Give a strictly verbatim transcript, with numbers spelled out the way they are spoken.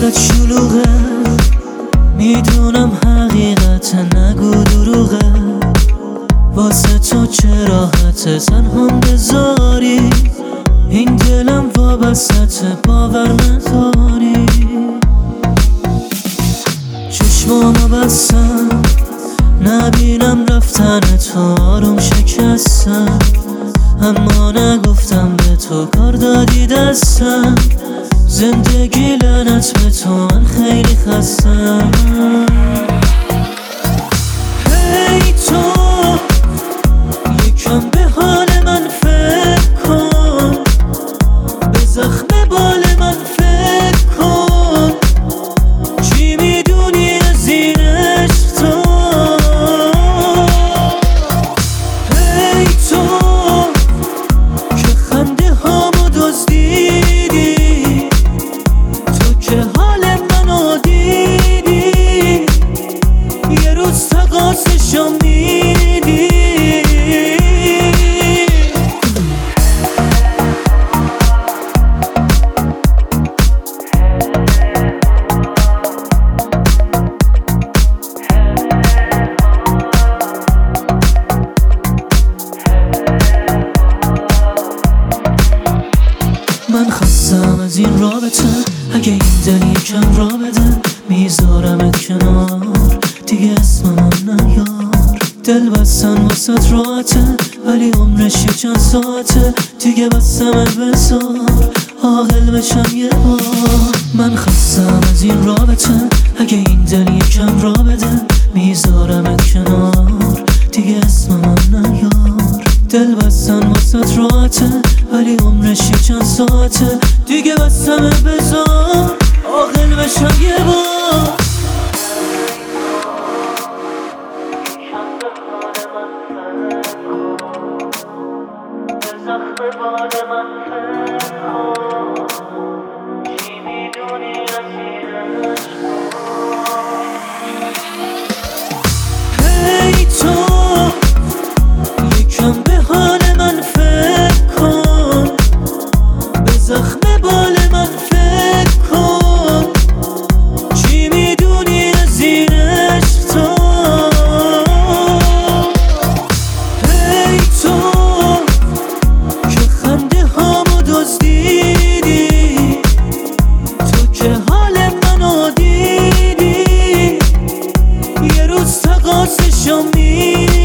صورت شلوغه، میدونم حقیقت نگو دروغه، واسه تو چه راحته تنهام بذاری، این دلم وابسته باور نداری. چشمامو بستم نبینم رفتن تو، آروم شکستم اما نگفتم به تو، کار دادی دستم، زندگی لعنت به تو، من خیلی خستم. هی تو یکم به حال من فکر کن، به زخم بال من فکر کن، چی میدونی از این عشق تو؟ هی تو که خنده هامو دزدیدی، تو که حال منو دیدی، یه روز تقاصشو میدی. من خستم از این رابطه، اگه این دل یکم را بده، میذارمت کنار دیگه اسممو نیار. دل بستن واسه راحته ولی عمرش یه چند ساعته، دیگه بستمت بذار عاقل بشم یه بار. من خستم از این رابطه، اگه این دل یکم را بده، میذارمت کنار دیگه اسممو نیار. دل بستن واسه راحته ولی عمرش یه چند ساعته، دیگه بستمه بذار عاقل بشم یه بار. هی تو یکم به حال من فکر کن، به زخم بال من فکر کن، چی میدونی از این عشق تو؟ هی تو که خنده هامو دزدیدی، تو که حال منو دیدی، یه روز تقاصشو میدی.